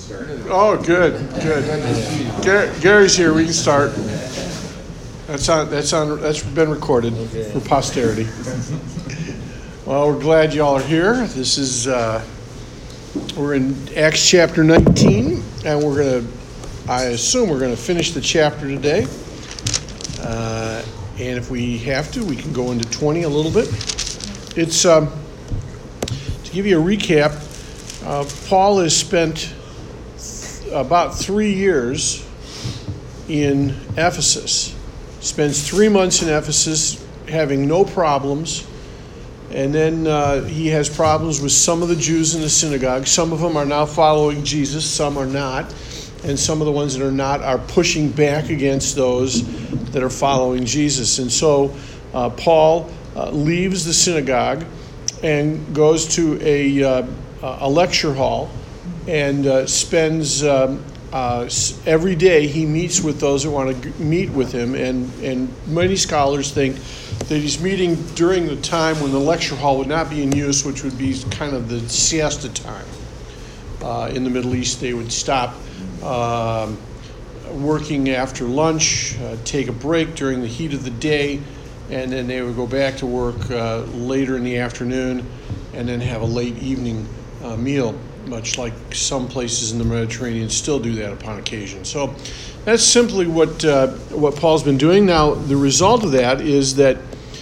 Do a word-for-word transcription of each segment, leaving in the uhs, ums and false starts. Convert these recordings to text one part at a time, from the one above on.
Oh, good, good. Gary, Gary's here. We can start. That's on. That's on. That's been recorded for posterity. Well, we're glad y'all are here. This is. Uh, we're in Acts chapter nineteen, and we're gonna. I assume we're gonna finish the chapter today. Uh, and if we have to, we can go into twenty a little bit. It's um, to give you a recap. Uh, Paul has spent about three years in Ephesus. Spends three months in Ephesus having no problems. And then uh, he has problems with some of the Jews in the synagogue. Some of them are now following Jesus, some are not. And some of the ones that are not are pushing back against those that are following Jesus. And so uh, Paul uh, leaves the synagogue and goes to a, uh, a lecture hall and uh, spends um, uh, every day he meets with those that want to meet with him, and, and many scholars think that he's meeting during the time when the lecture hall would not be in use, which would be kind of the siesta time. Uh, in the Middle East, they would stop uh, working after lunch, uh, take a break during the heat of the day, and then they would go back to work uh, later in the afternoon, and then have a late evening uh, meal, much like some places in the Mediterranean still do that upon occasion. So that's simply what uh, what Paul's been doing. Now, the result of that is that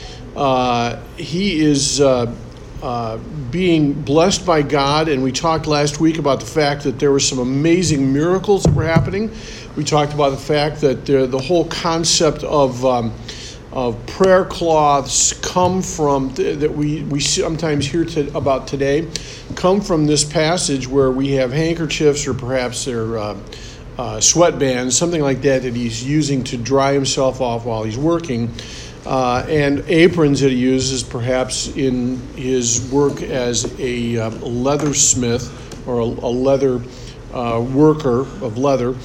uh, he is uh, uh, being blessed by God, and we talked last week about the fact that there were some amazing miracles that were happening. We talked about the fact that the, the whole concept of um, of prayer cloths come from, that we, we sometimes hear to, about today, come from this passage where we have handkerchiefs or perhaps they're uh, uh, sweatbands, something like that, that he's using to dry himself off while he's working, uh, and aprons that he uses perhaps in his work as a uh, leathersmith or a, a leather uh, worker of leather.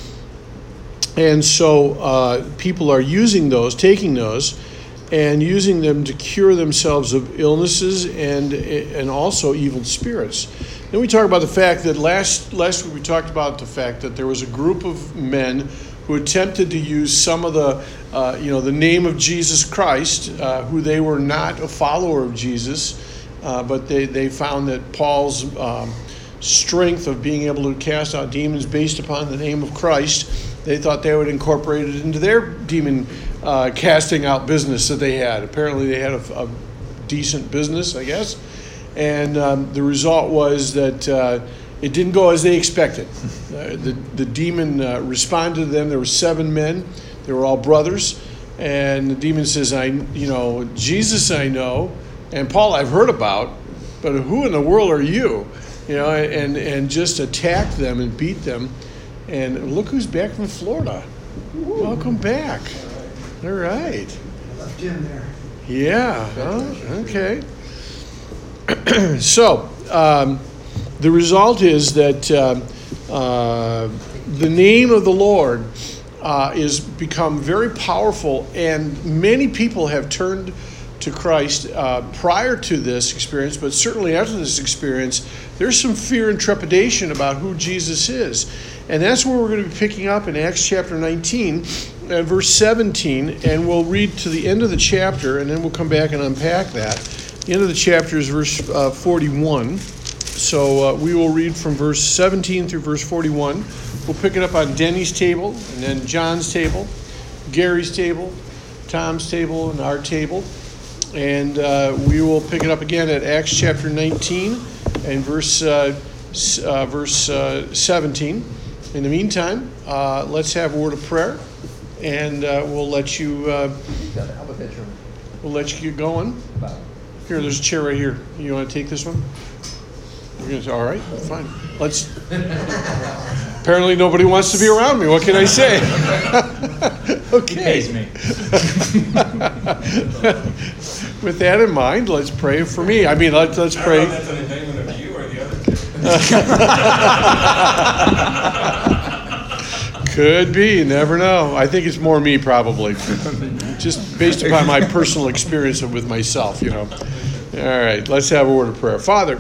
And so uh, people are using those, taking those, and using them to cure themselves of illnesses and and also evil spirits. Then we talk about the fact that last last week we talked about the fact that there was a group of men who attempted to use some of the uh, you know the name of Jesus Christ, uh, who they were not a follower of Jesus, uh, but they they found that Paul's um, strength of being able to cast out demons based upon the name of Christ. They thought they would incorporate it into their demon uh, casting out business that they had. Apparently they had a, a decent business, I guess. And um, the result was that uh, it didn't go as they expected. Uh, the, the demon uh, responded to them. There were seven men. They were all brothers. And the demon says, I, you know, Jesus I know, and Paul I've heard about, but who in the world are you? You know, and, and just attacked them and beat them. And look who's back from Florida. Woo. Welcome back. All right. I left Jim there. Yeah. Oh, okay. So, um, the result is that uh, uh, the name of the Lord uh, is become very powerful, and many people have turned to Christ uh, prior to this experience, but certainly after this experience, there's some fear and trepidation about who Jesus is. And that's where we're going to be picking up in Acts chapter nineteen, uh, verse seventeen, and we'll read to the end of the chapter, and then we'll come back and unpack that. The end of the chapter is verse uh, forty-one. So uh, we will read from verse seventeen through verse forty-one. We'll pick it up on Denny's table, and then John's table, Gary's table, Tom's table, and our table. And uh, we will pick it up again at Acts chapter nineteen and verse uh, uh, verse uh, seventeen. In the meantime, uh, let's have a word of prayer, and uh, we'll let you. Uh, we'll let you get going. Here, there's a chair right here. You want to take this one? You're gonna say, all right, fine. Let's. Apparently, nobody wants to be around me. What can I say? Okay. He pays me. With that in mind, let's pray for me. I mean, let's let's pray. I don't know if that's an indictment of you or the other two. Could be. You never know. I think it's more me, probably. Just based upon my personal experience with myself, you know. All right. Let's have a word of prayer. Father,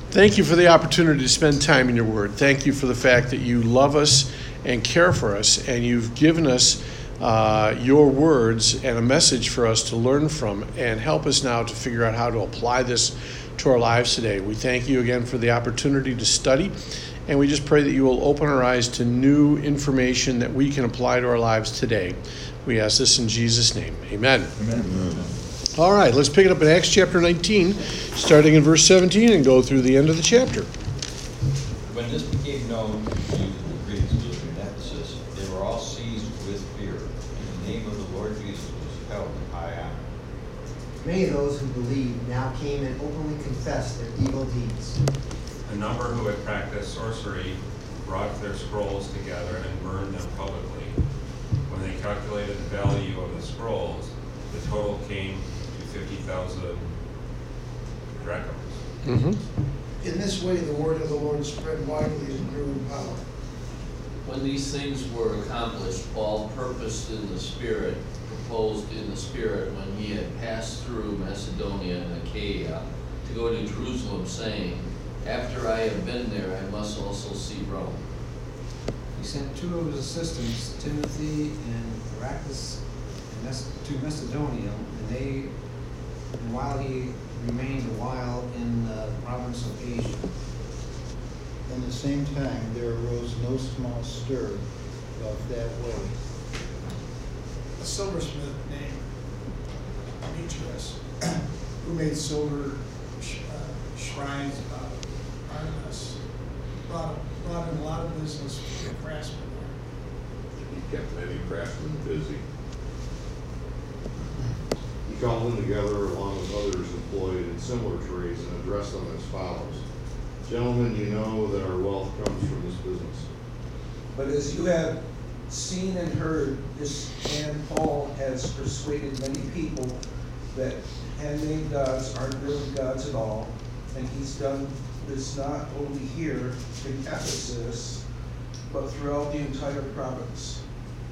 Thank you for the opportunity to spend time in your word. Thank you for the fact that you love us and care for us, and you've given us uh, your words and a message for us to learn from, and help us now to figure out how to apply this to our lives today. We thank you again for the opportunity to study, and we just pray that you will open our eyes to new information that we can apply to our lives today. We ask this in Jesus' name. Amen. Amen. Amen. All right, let's pick it up in Acts chapter nineteen, starting in verse seventeen, and go through the end of the chapter. When this became known to the Jews and the Greeks living in Ephesus, they were all seized with fear, and the name of the Lord Jesus was held in high honor. Many of those who believed now came and openly confessed their evil deeds. A number who had practiced sorcery brought their scrolls together and burned them publicly. When they calculated the value of the scrolls, the total came to fifty thousand drachms. Mm-hmm. In this way, the word of the Lord spread widely and grew in power. When these things were accomplished, Paul purposed in the Spirit, proposed in the Spirit when he had passed through Macedonia and Achaia, to go to Jerusalem, saying, after I have been there, I must also see Rome. He sent two of his assistants, Timothy and Erastus, to Macedonia, and they, and while he remained a while in the province of Asia. In the same time, there arose no small stir of that way. A silversmith named Demetrius, who made silver sh- uh, shrines of Artemis, brought, brought in a lot of business for the craftsmen there. He kept many craftsmen busy. He called them together along with others employed in similar trades and addressed them as follows. Gentlemen, you know that our wealth comes from this business. But as you have seen and heard, this man Paul has persuaded many people that handmade gods aren't really gods at all, and he's done this not only here in Ephesus, but throughout the entire province.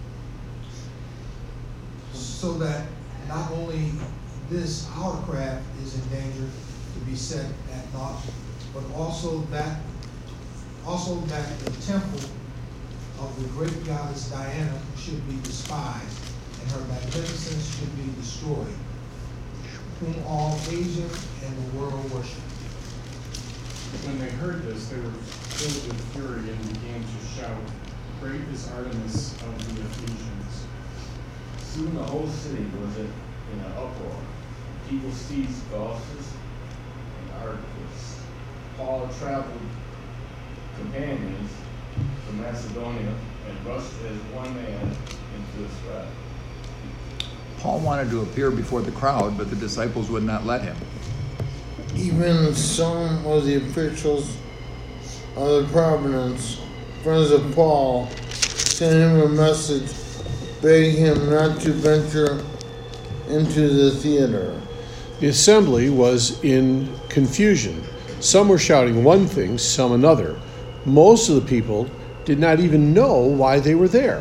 So that not only this our craft is in danger to be set at naught, but also that also that the temple of the great goddess Diana should be despised, and her magnificence should be destroyed, whom all Asia and the world worship. When they heard this, they were filled with fury and began to shout, "Great is Artemis of the Ephesians." Soon the whole city was in in an uproar. People seized Gausus and Archippus. Paul traveled companions from Macedonia and rushed as one man into the spread. Paul wanted to appear before the crowd, but the disciples would not let him. Even some of the officials of the province, friends of Paul, sent him a message begging him not to venture into the theater. The assembly was in confusion. Some were shouting one thing, some another. Most of the people did not even know why they were there.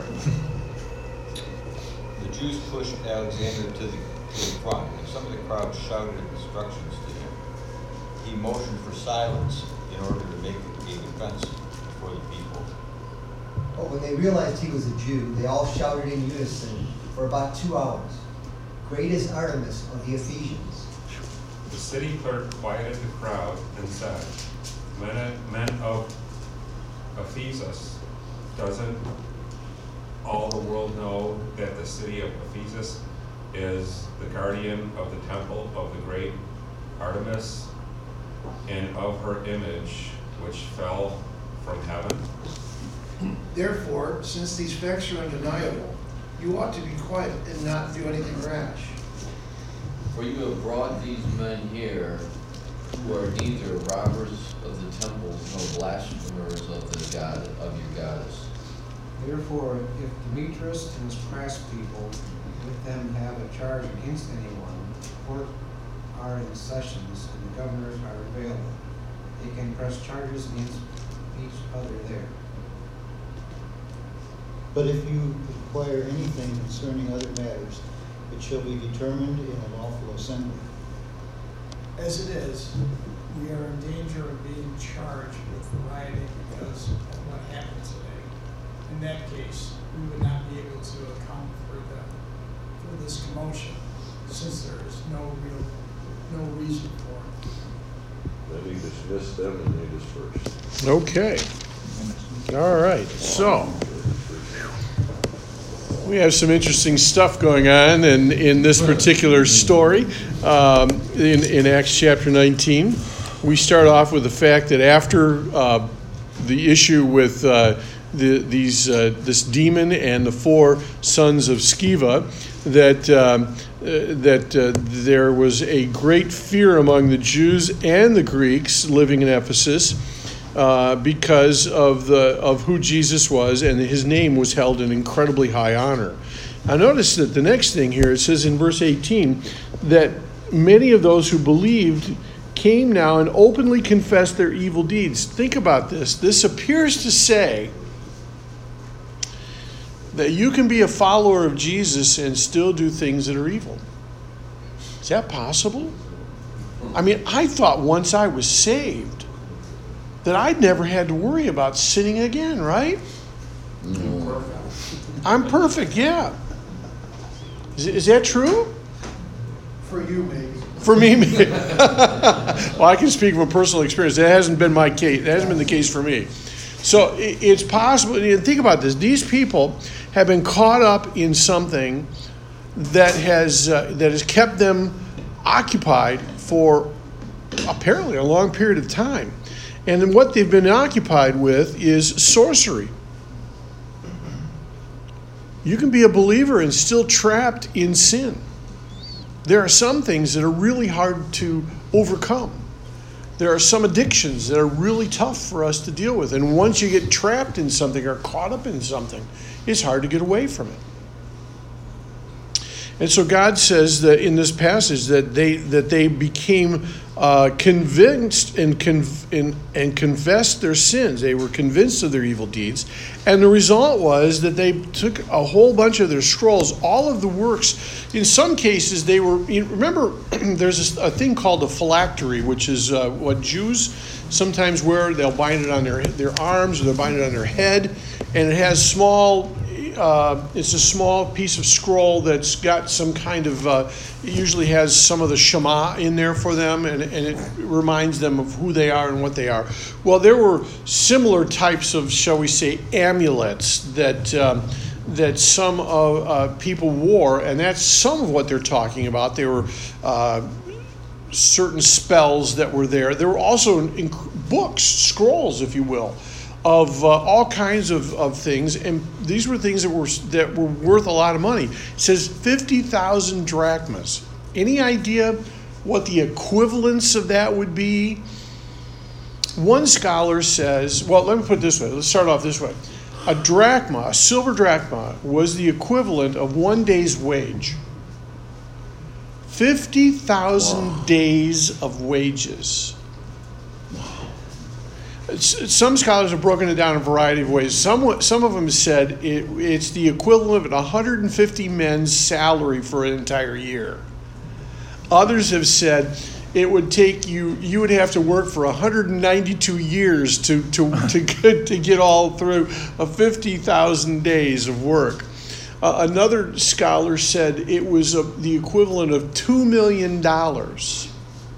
The Jews pushed Alexander to the, to the front, and some of the crowd shouted instructions to him. He motioned for silence in order to make a defense for the people. But when they realized he was a Jew, they all shouted in unison for about two hours, "Great is Artemis of the Ephesians." The city clerk quieted the crowd and said, Men, men of Ephesus, doesn't all the world know that the city of Ephesus is the guardian of the temple of the great Artemis and of her image which fell from heaven? Therefore, since these facts are undeniable, you ought to be quiet and not do anything rash. For you have brought these men here, who are neither robbers of the temples nor blasphemers of the god of your goddess. Therefore, if Demetrius and his craftspeople with them have a charge against anyone, the court are in sessions and the governors are available. They can press charges against each other there. But if you require anything concerning other matters, it shall be determined in a lawful assembly. As it is, we are in danger of being charged with rioting because of what happened today. In that case, we would not be able to account for the, for this commotion, since there is no real, no reason for it. Then he dismissed them and they dispersed. Okay. All right, so we have some interesting stuff going on in, in this particular story um, in, in Acts chapter nineteen. We start off with the fact that after uh, the issue with uh, the, these uh, this demon and the four sons of Sceva, that um, uh, that uh, there was a great fear among the Jews and the Greeks living in Ephesus. Uh, because of the of who Jesus was, and his name was held in incredibly high honor. Now notice that the next thing here, it says in verse eighteen, that many of those who believed came now and openly confessed their evil deeds. Think about this. This appears to say that you can be a follower of Jesus and still do things that are evil. Is that possible? I mean, I thought once I was saved that I'd never had to worry about sinning again, right? No. I'm perfect, yeah. Is, is that true? For you, maybe. For me, maybe. Well, I can speak from personal experience. That hasn't been my case. That hasn't been the case for me. So it, it's possible. And think about this. These people have been caught up in something that has uh, that has kept them occupied for apparently a long period of time. And then what they've been occupied with is sorcery. You can be a believer and still trapped in sin. There are some things that are really hard to overcome. There are some addictions that are really tough for us to deal with. And once you get trapped in something or caught up in something, it's hard to get away from it. And so God says that in this passage that they that they became uh, convinced and, conv- and and confessed their sins. They were convinced of their evil deeds, and the result was that they took a whole bunch of their scrolls, all of the works. In some cases, they were. You remember, there's a thing called a phylactery, which is uh, what Jews sometimes wear. They'll bind it on their their arms or they'll bind it on their head, and it has small. Uh, it's a small piece of scroll that's got some kind of, uh, it usually has some of the Shema in there for them, and, and it reminds them of who they are and what they are. Well, there were similar types of, shall we say, amulets that um, that some uh, uh, people wore, and that's some of what they're talking about. They were uh, certain spells that were there. There were also inc- books, scrolls, if you will, of uh, all kinds of, of things, and these were things that were that were worth a lot of money. It says fifty thousand drachmas. Any idea what the equivalence of that would be? One scholar says, well, let me put it this way. Let's start off this way. A drachma, a silver drachma, was the equivalent of one day's wage. fifty thousand wow. days of wages. Some scholars have broken it down in a variety of ways. Some some of them said it, it's the equivalent of one hundred fifty men's salary for an entire year. Others have said it would take you, you would have to work for one hundred ninety-two years to, to, to, get, to get all through a fifty thousand days of work. Uh, another scholar said it was a, the equivalent of two million dollars.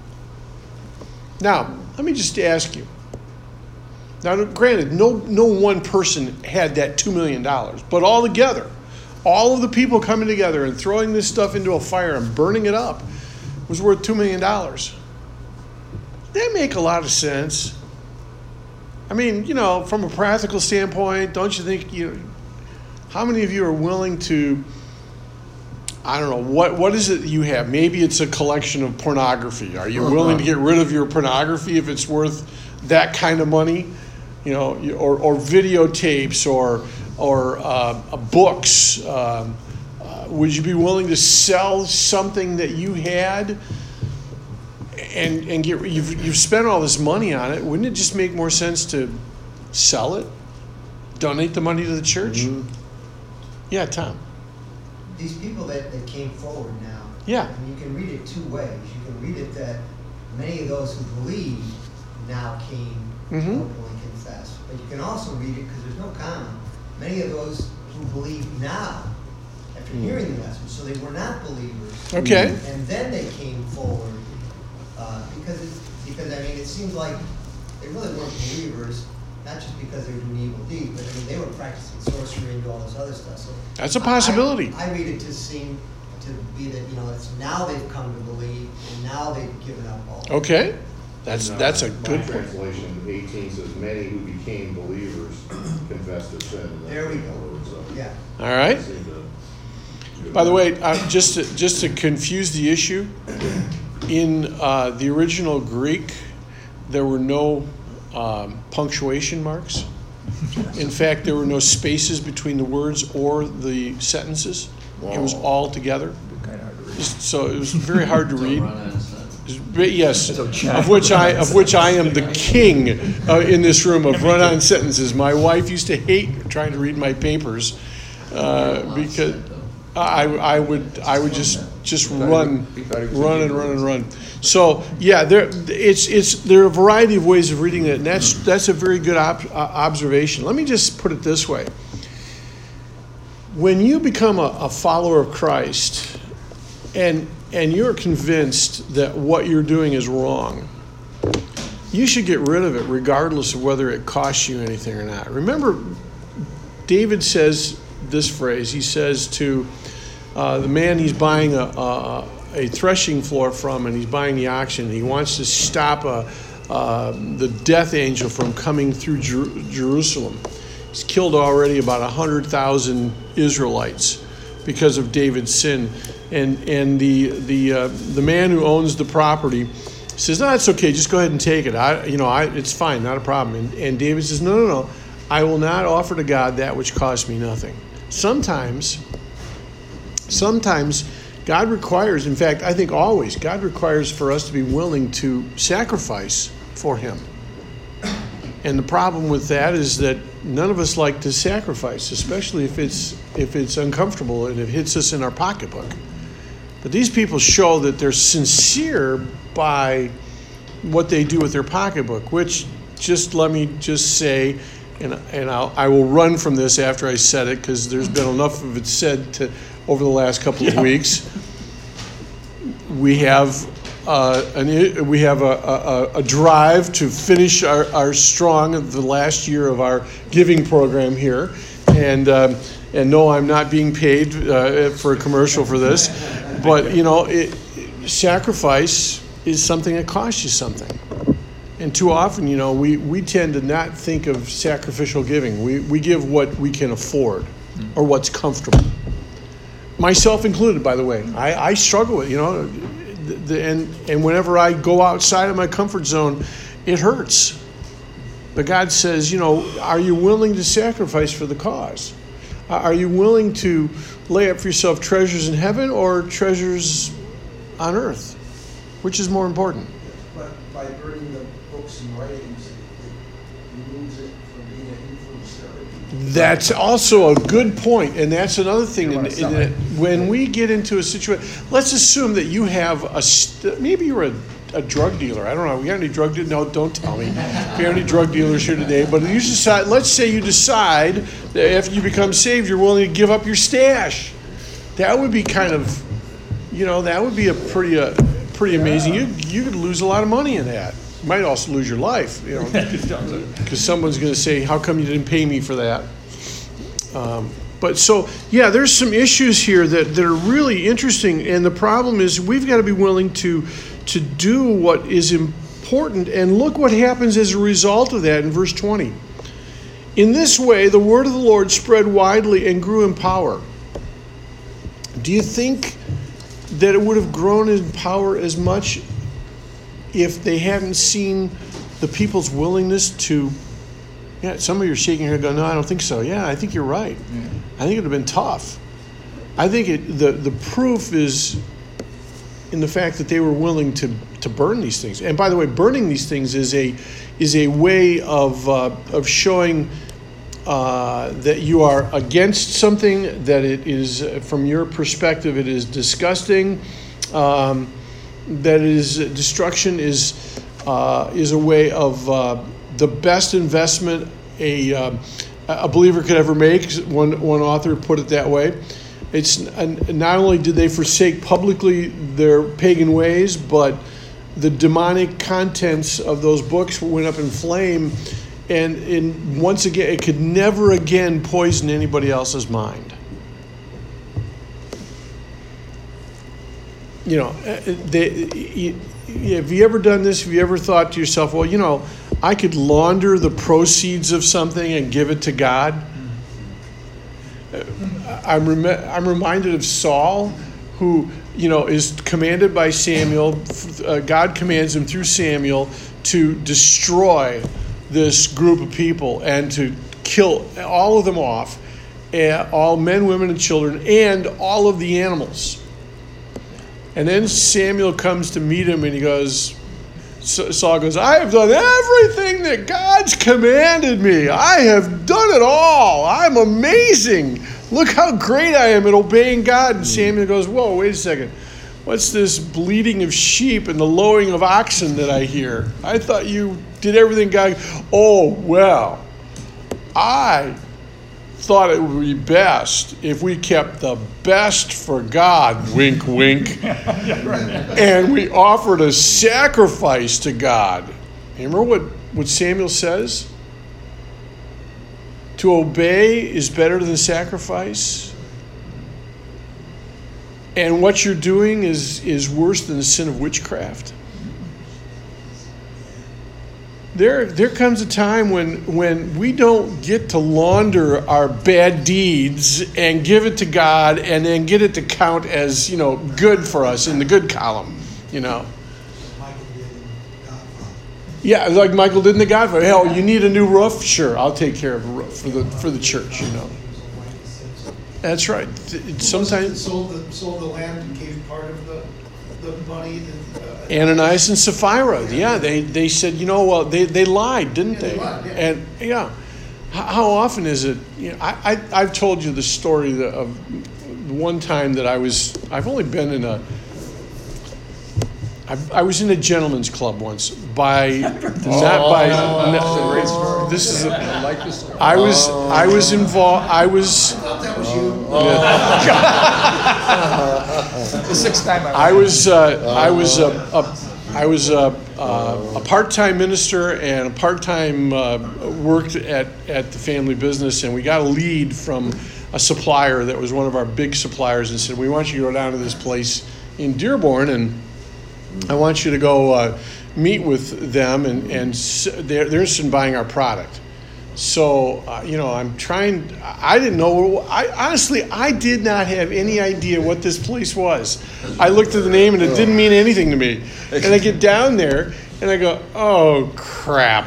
Now, let me just ask you. Now, granted, no no one person had that two million dollars, but all together, all of the people coming together and throwing this stuff into a fire and burning it up was worth two million dollars. That make a lot of sense. I mean, you know, from a practical standpoint, don't you think, you know, how many of you are willing to, I don't know, what what is it you have? Maybe it's a collection of pornography. Are you willing to get rid of your pornography if it's worth that kind of money? You know, or, or videotapes or or uh, books. Um, uh, would you be willing to sell something that you had and and get you've you've spent all this money on it? Wouldn't it just make more sense to sell it, donate the money to the church? Mm-hmm. Yeah, Tom. These people that, that came forward now. Yeah. I mean, you can read it two ways. You can read it that many of those who believed now came to go and confess. But you can also read it, because there's no comma. Many of those who believe now, after hearing the message, so they were not believers. Okay. And then they came forward, uh, because, it, because, I mean, it seems like they really weren't believers, not just because they were doing evil deeds, but I mean, they were practicing sorcery and all this other stuff. So That's a possibility. I, I read it to seem to be that, you know, it's now they've come to believe, and now they've given up all. Okay. That's And, uh, that's a my good point. translation, eighteen says, many who became believers confessed their sin. And There we that's go. the word, so Yeah. All right. it seemed to- By the way, uh, just to, just to confuse the issue, in uh, the original Greek, there were no um, punctuation marks. In fact, there were no spaces between the words or the sentences. It was all together. So it was very hard to read. But yes, of which I of which I am the king uh, in this room of run-on sentences. My wife used to hate trying to read my papers uh, because I I would I would just just run run and run and run. So yeah, there it's it's there are a variety of ways of reading it, and that's that's a very good op- uh, observation. Let me just put it this way: when you become a, a follower of Christ, and and you're convinced that what you're doing is wrong, you should get rid of it regardless of whether it costs you anything or not. Remember, David says this phrase. He says to uh, the man he's buying a, a, a threshing floor from, and he's buying the oxen. He wants to stop a, uh, the death angel from coming through Jer- Jerusalem. He's killed already about one hundred thousand Israelites because of David's sin. And and the the uh, the man who owns the property says, no, it's okay, just go ahead and take it. I you know I it's fine, not a problem. And, and David says, no, no, no, I will not offer to God that which costs me nothing. Sometimes, sometimes God requires, in fact, I think always, God requires for us to be willing to sacrifice for Him. And the problem with that is that none of us like to sacrifice, especially if it's if it's uncomfortable and it hits us in our pocketbook. But these people show that they're sincere by what they do with their pocketbook, which, just let me just say, and and I'll, I will run from this after I said it, because there's been enough of it said to, over the last couple of yeah. weeks. We have uh, an we have a, a, a drive to finish our, our strong the last year of our giving program here, and um, and no, I'm not being paid uh, for a commercial for this. But, you know, it, sacrifice is something that costs you something. And too often, you know, we, we tend to not think of sacrificial giving. We, we give what we can afford or what's comfortable. Myself included, by the way. I, I struggle with, you know, the, the, and, and whenever I go outside of my comfort zone, it hurts. But God says, you know, are you willing to sacrifice for the cause? Are you willing to lay up for yourself treasures in heaven or treasures on earth? Which is more important? But by burning the books and writings, it removes it from being an influence to other people. That's also a good point, and that's another thing. In, in that when we get into a situation, let's assume that you have a, st- maybe you're a a drug dealer. I don't know. We got any drug dealers? No, don't tell me. We have any drug dealers here today? But you decide. Let's say you decide that after you become saved, you're willing to give up your stash. That would be kind of, you know, that would be a pretty, uh, pretty amazing. You you could lose a lot of money in that. You might also lose your life, you know, because someone's going to say, "How come you didn't pay me for that?" Um, But so, yeah, there's some issues here that, that are really interesting. And the problem is we've got to be willing to to do what is important. And look what happens as a result of that in verse twenty. In this way, the word of the Lord spread widely and grew in power. Do you think that it would have grown in power as much if they hadn't seen the people's willingness to... Yeah, some of you are shaking your head going, no, I don't think so. Yeah, I think you're right. Yeah. I think it would have been tough. I think it, the, the proof is in the fact that they were willing to, to burn these things. And by the way, burning these things is a is a way of uh, of showing uh, that you are against something, that it is, from your perspective, it is disgusting, um, that it is destruction is uh, is a way of uh, the best investment a um, a believer could ever make. One one author put it that way. It's not only did they forsake publicly their pagan ways, but the demonic contents of those books went up in flame, and in once again, it could never again poison anybody else's mind. You know, they, have you ever done this? Have you ever thought to yourself, well, you know, I could launder the proceeds of something and give it to God? I'm, rem- I'm reminded of Saul, who, you know, is commanded by Samuel. Uh, God commands him through Samuel to destroy this group of people and to kill all of them off, uh, all men, women, and children, and all of the animals. And then Samuel comes to meet him, and he goes, Saul goes, I have done everything that God's commanded me. I have done it all. I'm amazing. Look how great I am at obeying God. And Samuel goes, whoa, wait a second. What's this bleating of sheep and the lowing of oxen that I hear? I thought you did everything God... Oh, well, I thought it would be best if we kept the best for God, wink, wink, and we offered a sacrifice to God. Remember what, what Samuel says? To obey is better than sacrifice. And what you're doing is, is worse than the sin of witchcraft. There, there comes a time when, when we don't get to launder our bad deeds and give it to God and then get it to count as, you know, good for us in the good column, you know. Yeah, like Michael did in The Godfather. Hell, you need a new roof? Sure, I'll take care of a roof for the for the church, you know. That's right. Sometimes sold the sold the land and gave part of the the money. That, uh, Ananias and Sapphira, yeah, they, they said, you know, well, they, they lied, didn't Yeah, they? they lied, yeah. And yeah, how, how often is it? You know, I, I I've told you the story that of one time that I was. I've only been in a. I, I was in a gentleman's club once by not by. No, this is. A, I was I was involved. I was. that was you. The sixth time I I was uh, I was a, a I was a, a, a part-time minister and a part-time uh, worked at, at the family business, and we got a lead from a supplier that was one of our big suppliers and said, we want you to go down to this place in Dearborn, and I want you to go uh, meet with them, and, and they're, they're interested in buying our product. So, uh, you know, I'm trying, I didn't know, I honestly, I did not have any idea what this place was. I looked at the name and it didn't mean anything to me. And I get down there and I go, oh, crap.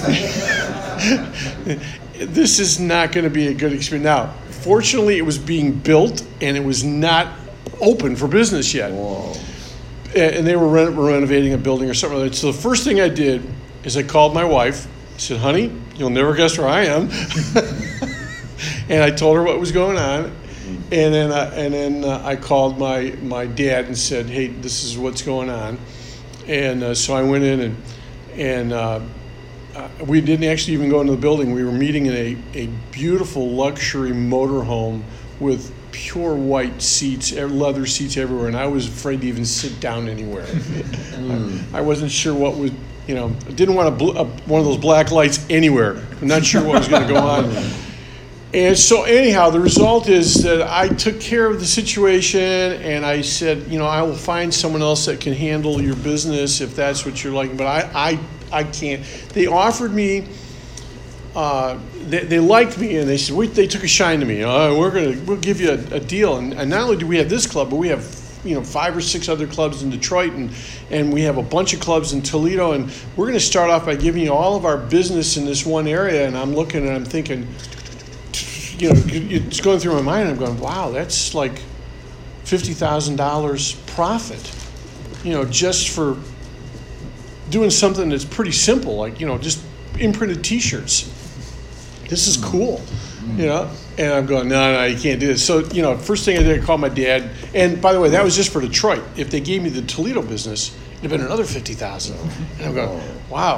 This is not going to be a good experience. Now, fortunately, it was being built and it was not open for business yet. Whoa. And they were reno- renovating a building or something like that. So the first thing I did is I called my wife. I said, honey, you'll never guess where I am. And I told her what was going on. And then, uh, and then uh, I called my, my dad and said, hey, this is what's going on. And uh, so I went in, and and uh, uh, we didn't actually even go into the building. We were meeting in a, a beautiful luxury motorhome with pure white seats, leather seats everywhere, and I was afraid to even sit down anywhere. mm. I, I wasn't sure what was, you know, I didn't want a bl- a, one of those black lights anywhere. I'm not sure what was going to go on. And so anyhow, the result is that I took care of the situation, and I said, you know, I will find someone else that can handle your business if that's what you're like. But I, I, I can't. They offered me. Uh, they, they liked me, and they said, we, they took a shine to me. Uh, we're gonna we'll give you a, a deal, and, and not only do we have this club, but we have, you know, five or six other clubs in Detroit, and and we have a bunch of clubs in Toledo, and we're going to start off by giving you all of our business in this one area. And I'm looking and I'm thinking, you know, it's going through my mind. I'm going, wow, that's like fifty thousand dollars profit, you know, just for doing something that's pretty simple, like, you know, just imprinted T-shirts. This is cool, you know? And I'm going, no, no, you can't do this. So, you know, first thing I did, I called my dad. And by the way, that was just for Detroit. If they gave me the Toledo business, it'd have been another fifty thousand dollars. And I'm going, wow.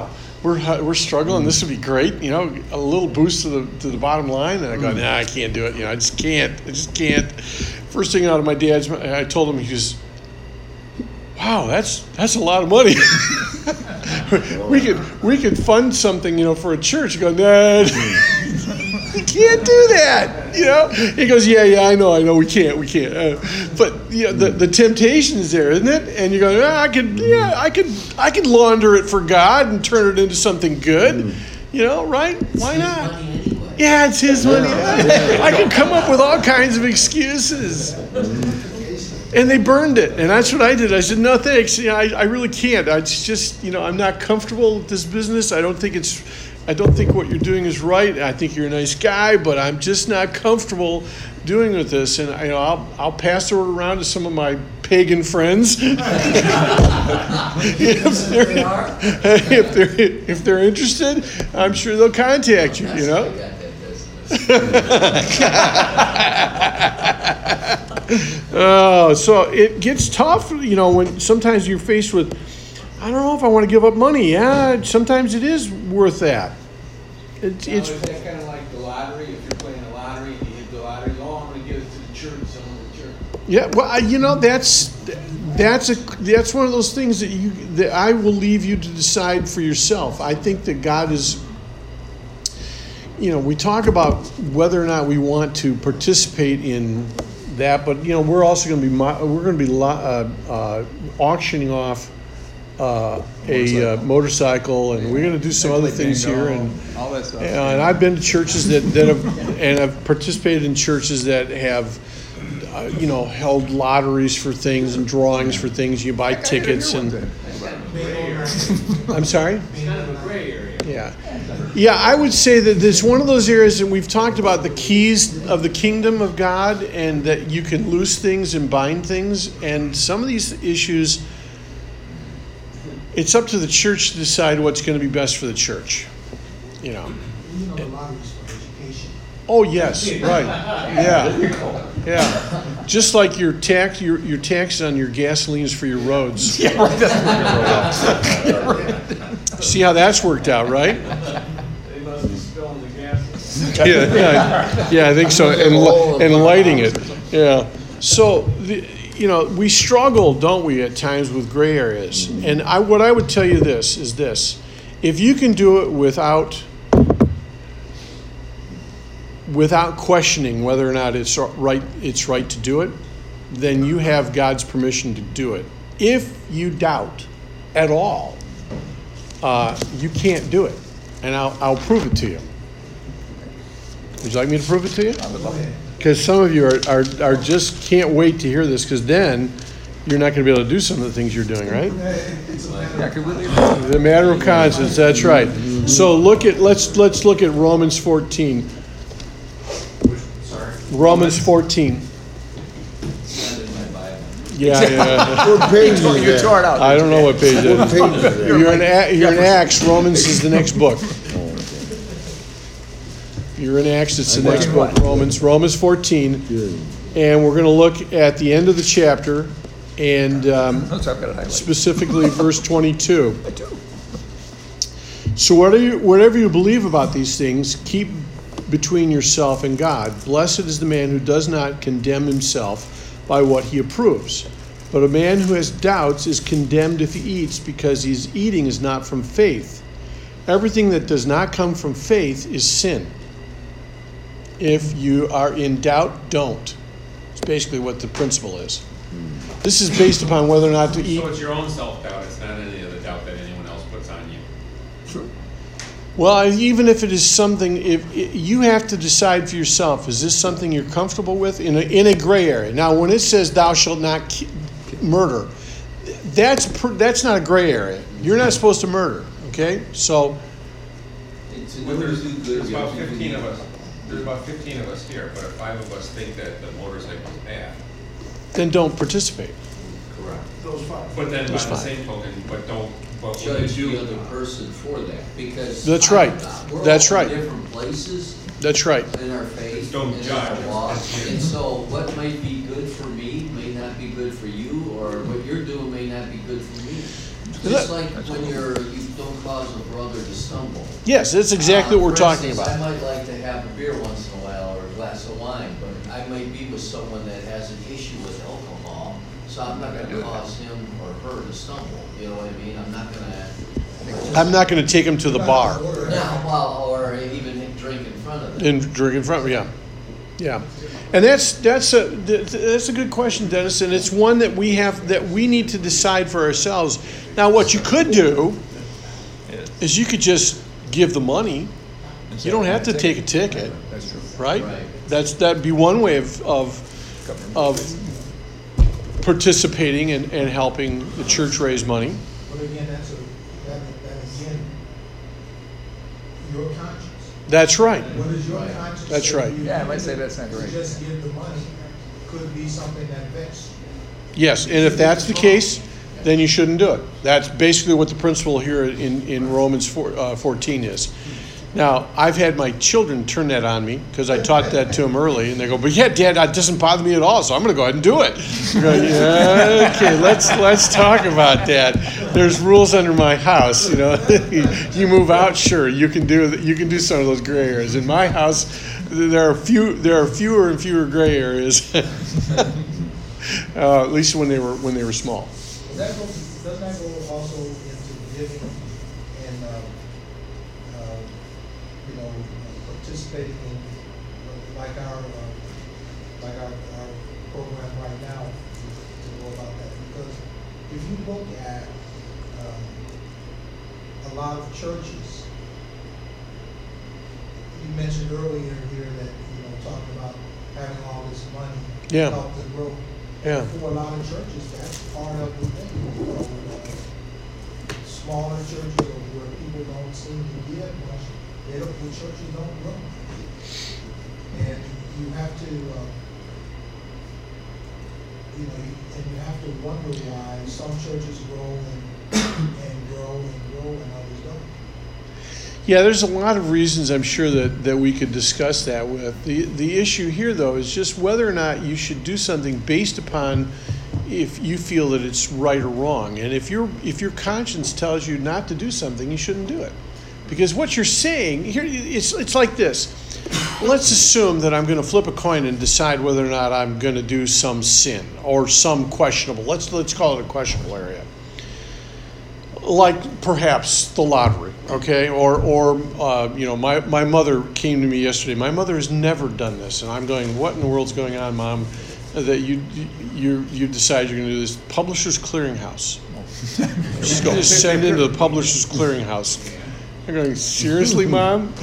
we're hu- we're struggling. This would be great, you know, a little boost to the to the bottom line. And I go, nah, I can't do it. You know, I just can't. I just can't. First thing out of my dad's, I told him, he goes, wow, that's that's a lot of money. we could we could fund something, you know, for a church. You go, nah, you can't do that. You know. He goes, yeah, yeah, I know, I know, we can't, we can't. Uh, but you know, the the temptation is there, isn't it? And you go, ah, I could, yeah, I could, I could launder it for God and turn it into something good. You know, right? Why not? Yeah, it's his money. I could come up with all kinds of excuses. And they burned it. And that's what I did. I said, no, thanks. You know, I, I really can't. I just, you know, I'm not comfortable with this business. I don't think it's, I don't think what you're doing is right. I think you're a nice guy, but I'm just not comfortable doing with this. And, you know, I'll, I'll pass it around to some of my pagan friends. if, they're, if, they're, if they're interested, I'm sure they'll contact you, you know. Oh, so it gets tough, you know, when sometimes you're faced with, I don't know if I want to give up money. Yeah, sometimes it is worth that. It, now, it's is that kind of like the lottery? If you're playing the lottery and you hit the lottery, oh, I'm going to give it to the church, so I'm going to church. Yeah, well, I- you know, that's that's a that's one of those things that you that I will leave you to decide for yourself. I think that God is, you know, we talk about whether or not we want to participate in that, but you know, we're also going to be mo- we're going to be lo- uh, uh, auctioning off uh, a uh, motorcycle, and we're going to do some other things here, and all that stuff. and I've been to churches that, that have, and I've participated in churches that have, uh, you know, held lotteries for things and drawings for things. You buy tickets and. I'm sorry? It's kind of a gray area. Yeah. Yeah, I would say that it's one of those areas that we've talked about the keys of the kingdom of God, and that you can loose things and bind things. And some of these issues, it's up to the church to decide what's going to be best for the church. You know. You know, the lotteries for education. Oh, yes, right. Yeah. Yeah. Just like your tax, your, your tax on your gasoline is for your roads. Yeah, right. That's your roads. See how that's worked out, right? They must be spilling the gas. Yeah, yeah, yeah, I think so, and li- and lighting it, yeah. So, the, you know, we struggle, don't we, at times with gray areas. And I, what I would tell you this is this: if you can do it without without questioning whether or not it's right, it's right to do it, then you have God's permission to do it. If you doubt at all, uh, you can't do it, and I'll I'll prove it to you. Would you like me to prove it to you? I would love it. Because some of you are, are, are just can't wait to hear this, because then you're not going to be able to do some of the things you're doing, right? Yeah, can we leave? The matter of conscience, that's right. So look at let's let's look at Romans fourteen. Sorry. Romans fourteen. Not in my Bible. Yeah, yeah. What page is You that? tore it out. I don't know what page it What is. page is that? You're in A- you're in Acts. Romans is the next book. You're in Acts. It's the next book. Romans. Romans fourteen. Good. And we're going to look at the end of the chapter, and um, That's what I've got it highlighted. specifically verse twenty-two. I do. So whatever you, whatever you believe about these things, keep between yourself and God. Blessed is the man who does not condemn himself by what he approves. But a man who has doubts is condemned if he eats, because his eating is not from faith. Everything that does not come from faith is sin. If you are in doubt, don't. It's basically what the principle is. This is based upon whether or not to eat. So it's your own self-doubt, it's not any of the doubt that anyone else puts on you. True. Well, even if it is something, if if you have to decide for yourself, is this something you're comfortable with in a, in a gray area? Now, when it says "thou shalt not ki- murder," that's per, that's not a gray area. You're not supposed to murder. Okay, so It's But there's, good there's about guilty fifteen of plea. us, there's about fifteen of us here, but if five of us think that the motorcycle is bad, then don't participate. Correct. Those five. but then by That's the fine. same token, but don't, but when Judge you the do. other person for that, because. That's I- right. We're That's all right. in different places That's right. in our faith, Don't and in judge. our walk. That's you. And so what might be good for me may not be good for you, or what you're doing may not be good for me. Just like when you're, you don't cause a brother to stumble. Yes, that's exactly Uh, what we're for talking instance, about. I might like to have a beer once in a while or a glass of wine, but I might be with someone that has an issue with alcohol, so I'm not gonna cause him or her to stumble, you know what I mean? I'm not gonna. I'm not going to take them to the bar No, well, or even drink in front of them. and drink in front. Yeah, yeah, and that's that's a that's a good question, Dennis, and it's one that we have that we need to decide for ourselves. Now, what you could do is you could just give the money. You don't have to take a ticket, That's true. right? Right. That's that'd be one way of of of participating and, and helping the church raise money. But again, that's a, that, that again, your conscience. That's right. What is your conscience? That's say right. you Yeah, I might give say it- that's not to right. Just give the money could be something that vexes you. Yes, and if that's the case, then you shouldn't do it. That's basically what the principle here in, in Romans four, uh, fourteen is. Now, I've had my children turn that on me because I taught that to them early, and they go, "But yeah, Dad, that doesn't bother me at all, so I'm going to go ahead and do it." I go, yeah, okay, let's let's talk about that. There's rules under my house, you know. You move out, sure, you can do you can do some of those gray areas. In my house, there are few there are fewer and fewer gray areas. uh, at least when they were when they were small. Does that go, does that go also into giving and, uh, uh, you know, participating in, uh, like our, uh, like our, our program right now, to, to go about that? Because if you look at, um, a lot of churches, you mentioned earlier here that, you know, talking about having all this money Yeah. to help the growth. Yeah. For a lot of churches, that's part of the thing. You know, uh, smaller churches or where people don't seem to give much, they don't, the churches don't grow. And you have to, uh, you know, you- and you have to wonder why some churches grow and, and grow and grow and others don't. Yeah, there's a lot of reasons I'm sure that, that we could discuss that with. The the issue here though is just whether or not you should do something based upon if you feel that it's right or wrong. And if your if your conscience tells you not to do something, you shouldn't do it. Because what you're saying here it's it's like this. Let's assume that I'm going to flip a coin and decide whether or not I'm going to do some sin or some questionable. Let's let's call it a questionable area. Like perhaps the lottery, okay? Or, or uh, you know, my, my mother came to me yesterday. My mother has never done this. And I'm going, what in the world's going on, Mom, that you you you decide you're going to do this? Publishers Clearinghouse. She's going to send into the Publishers Clearinghouse. I'm going, seriously, Mom?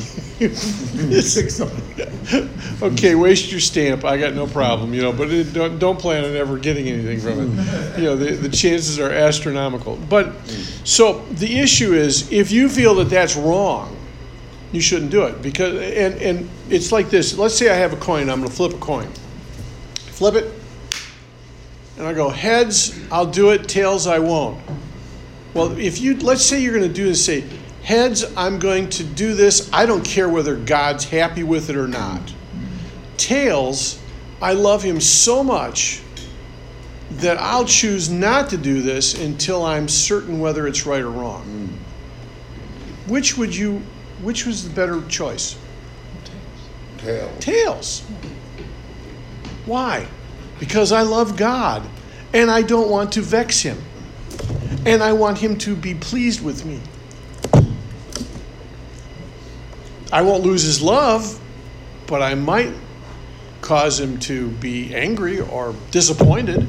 Okay, waste your stamp. I got no problem, you know, but it, don't, don't plan on ever getting anything from it. You know, the, the chances are astronomical. But so the issue is, if you feel that that's wrong, you shouldn't do it. Because and and it's like this. Let's say I have a coin. I'm going to flip a coin. Flip it, and I go heads. I'll do it. Tails, I won't. Well, if you let's say you're going to do this, say. Heads, I'm going to do this. I don't care whether God's happy with it or not. Tails, I love him so much that I'll choose not to do this until I'm certain whether it's right or wrong. Which would you, which was the better choice? Tails. Tails. Why? Because I love God and I don't want to vex him. And I want him to be pleased with me. I won't lose his love, but I might cause him to be angry or disappointed.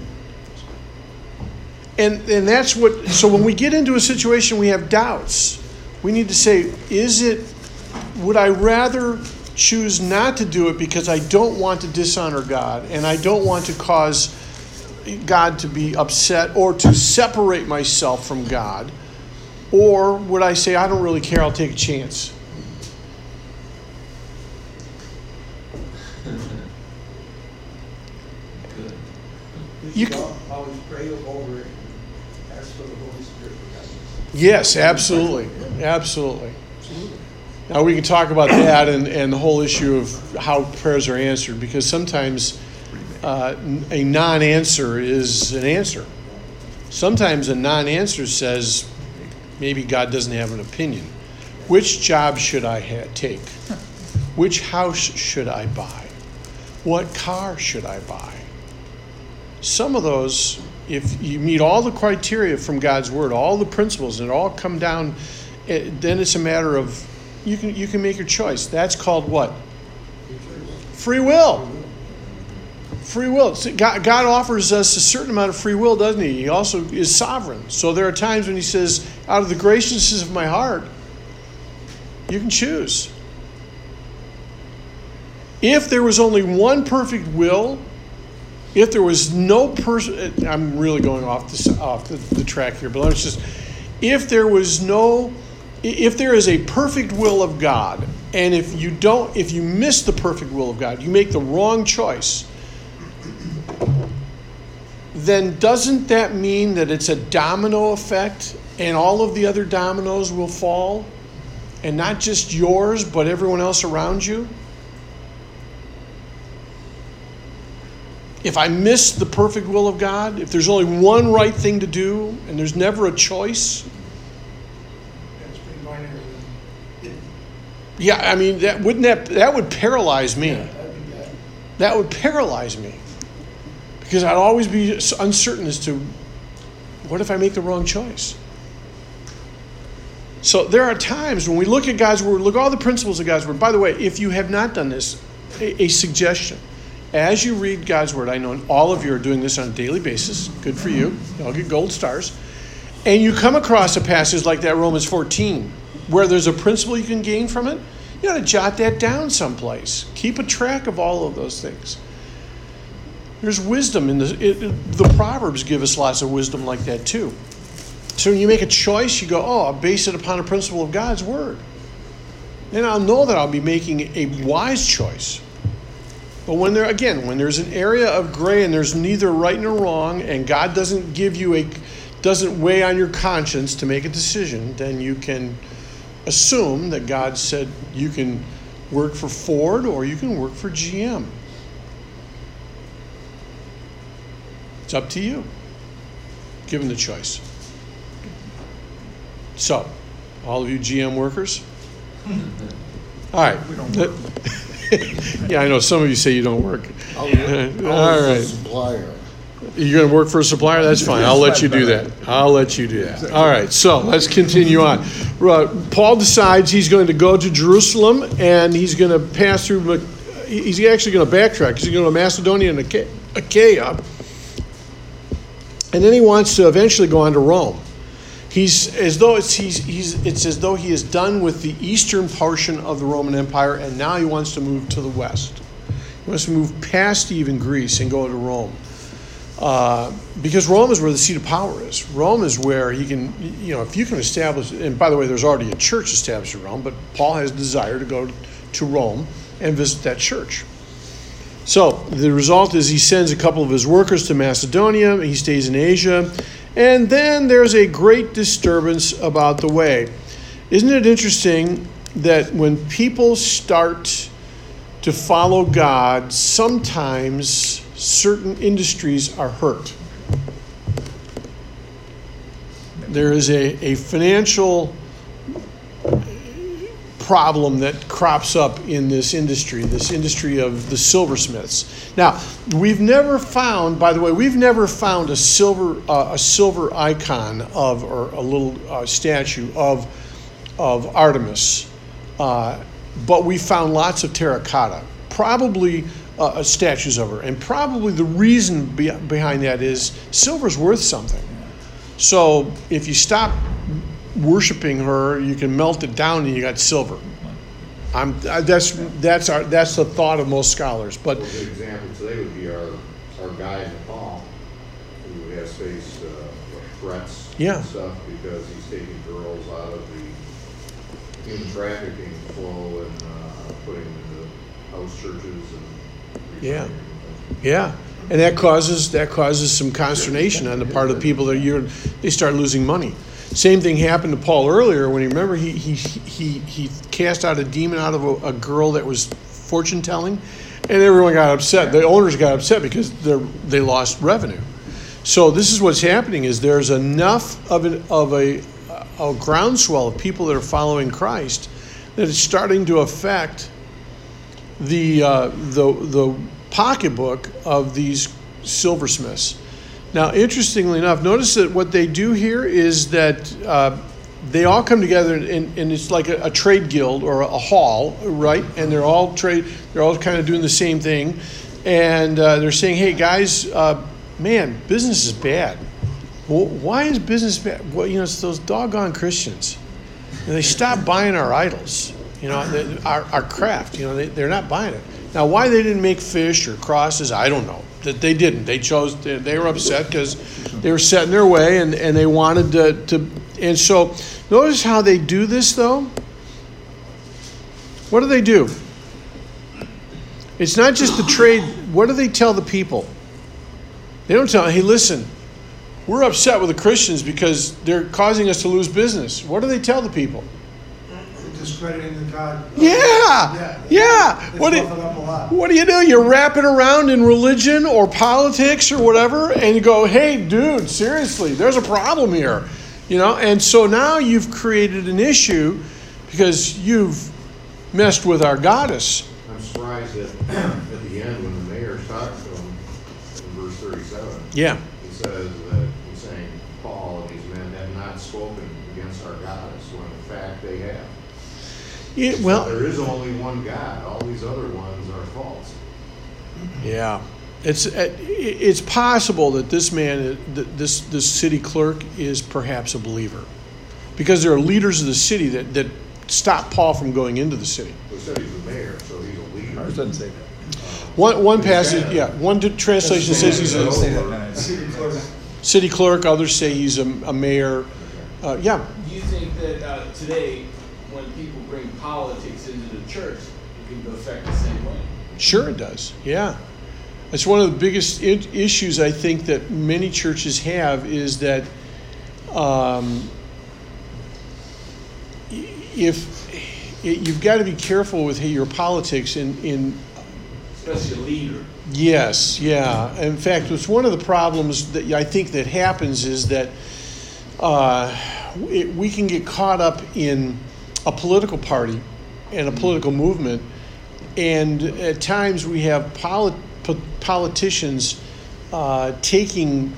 And and that's what, so when we get into a situation we have doubts, we need to say, is it, would I rather choose not to do it because I don't want to dishonor God and I don't want to cause God to be upset or to separate myself from God? Or would I say, I don't really care, I'll take a chance? You can always pray over it, ask for the Holy Spirit for guidance. Yes, absolutely, absolutely. Now we can talk about that and, and the whole issue of how prayers are answered, because sometimes uh, a non-answer is an answer. Sometimes a non-answer says, maybe God doesn't have an opinion. Which job should I ha- take? Which house should I buy? What car should I buy? Some of those, if you meet all the criteria from God's word, all the principles, and it all come down, it, then it's a matter of you can you can make your choice. That's called what? Free will. Free will. God, God offers us a certain amount of free will, doesn't he? He also is sovereign. So there are times when he says, out of the graciousness of my heart, you can choose. If there was only one perfect will, if there was no person, I'm really going off the off the, the track here, but let's just, if there was no, if there is a perfect will of God, and if you don't, if you miss the perfect will of God, you make the wrong choice, then doesn't that mean that it's a domino effect, and all of the other dominoes will fall, and not just yours, but everyone else around you? If I miss the perfect will of God, if there's only one right thing to do, and there's never a choice, That's pretty binary then. yeah, I mean, that wouldn't that that would paralyze me. Yeah, that'd be bad. That would paralyze me, because I'd always be uncertain as to what if I make the wrong choice. So there are times when we look at God's word, look at all the principles of God's word. By the way, if you have not done this, a, a suggestion. As you read God's word, I know all of you are doing this on a daily basis. Good for you. You'll get gold stars. And you come across a passage like that, Romans fourteen, where there's a principle you can gain from it. You ought to jot that down someplace. Keep a track of all of those things. There's wisdom in the, it, it, the Proverbs give us lots of wisdom like that too. So when you make a choice, you go, oh, I'll base it upon a principle of God's word. Then I'll know that I'll be making a wise choice. But when there, again, when there's an area of gray and there's neither right nor wrong, and God doesn't give you a, doesn't weigh on your conscience to make a decision, then you can assume that God said you can work for Ford or you can work for G M. It's up to you, given the choice. So, all of you G M workers? All right. Yeah, I know some of you say you don't work. I'll, All I'll right. Supplier. You're going to work for a supplier? That's fine. I'll let you do that. I'll let you do that. All right, so let's continue on. Uh, Paul decides he's going to go to Jerusalem, and he's going to pass through, he's actually going to backtrack. He's going to go to Macedonia and Achaia, and then he wants to eventually go on to Rome. He's as though it's he's, he's it's as though he is done with the eastern portion of the Roman Empire, and now he wants to move to the west. He wants to move past even Greece and go to Rome, uh, because Rome is where the seat of power is. Rome is where he can, you know, if you can establish. And by the way, there's already a church established in Rome, but Paul has a desire to go to Rome and visit that church. So the result is he sends a couple of his workers to Macedonia. He stays in Asia. And then there's a great disturbance about the way. Isn't it interesting that when people start to follow God, sometimes certain industries are hurt? There is a, a financial problem that crops up in this industry, this industry of the silversmiths. Now, we've never found, by the way, we've never found a silver uh, a silver icon of, or a little uh, statue of of Artemis, uh, but we found lots of terracotta, probably uh, statues of her, and probably the reason be- behind that is silver's worth something. So if you stop worshiping her, you can melt it down and you got silver. I'm I, that's that's our that's the thought of most scholars. But well, the example today would be our our guy in Nepal, who has faced uh, threats yeah. and stuff because he's taking girls out of the human trafficking flow and uh, putting them into house churches and yeah, yeah. And that causes that causes some consternation on the part of the people that you're they start losing money. Same thing happened to Paul earlier when you remember he he he he cast out a demon out of a, a girl that was fortune telling, and everyone got upset. The owners got upset because they they lost revenue. So this is what's happening: is there's enough of an of a a groundswell of people that are following Christ that it's starting to affect the uh, the the pocketbook of these silversmiths. Now, interestingly enough, notice that what they do here is that uh, they all come together, and, and it's like a, a trade guild or a, a hall, right? And they're all trade, they're all kind of doing the same thing, and uh, they're saying, "Hey, guys, uh, man, business is bad. Well, why is business bad? Well, you know, it's those doggone Christians. And they stopped buying our idols, you know, our, our craft. You know, they, they're not buying it. Now, why they didn't make fish or crosses, I don't know. That they didn't. They chose. They, they were upset because they were set in their way, and, and they wanted to, to. And so, notice how they do this, though. What do they do? It's not just the trade. What do they tell the people? They don't tell them, "Hey, listen, we're upset with the Christians because they're causing us to lose business." What do they tell the people? Discrediting the God. Yeah, yeah. yeah. It's What do, buffing up a lot. what do you do? You wrap it around in religion or politics or whatever, and you go, "Hey, dude, seriously, there's a problem here," you know. And so now you've created an issue because you've messed with our goddess. I'm surprised that at the end when the mayor talks to him in verse thirty-seven. Yeah. He says that he's saying Paul and these men have not spoken against our goddess, when in fact they have. Yeah, well, there is only one God. All these other ones are false. Yeah, it's it's possible that this man, this this city clerk, is perhaps a believer, because there are leaders of the city that that stop Paul from going into the city. He said he's the mayor, so he's a leader. Ours doesn't say that. One one passage, yeah, one translation says he's a City clerk. city clerk. Others say he's a, a mayor. Uh, yeah. Do you think that uh, today, when people bring politics into the church, it can affect the same way? Sure it does, yeah. It's one of the biggest I- issues I think that many churches have is that um, if it, you've got to be careful with your politics in, in Especially a leader. Yes, yeah. In fact, it's one of the problems that I think that happens is that uh, it, we can get caught up in a political party and a political movement, and at times we have polit- po- politicians uh, taking